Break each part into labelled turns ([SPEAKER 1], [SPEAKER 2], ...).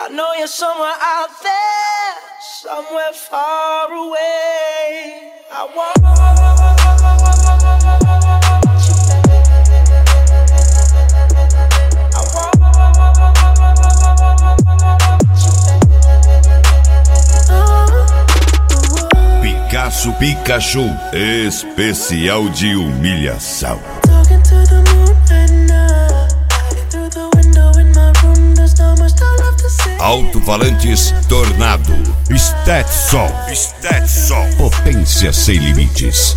[SPEAKER 1] I know you're somewhere out there, somewhere far away. I want you
[SPEAKER 2] Picasso Pikachu, especial de humilhação. Alto-falantes Tornado. Stetson. Potência sem limites.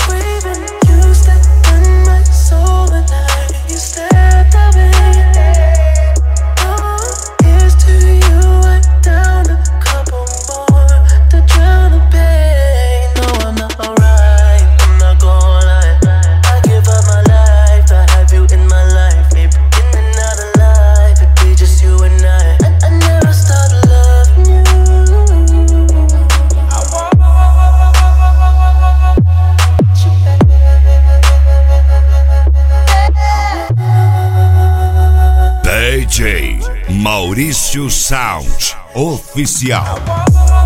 [SPEAKER 2] DJ Maurício Sound Oficial.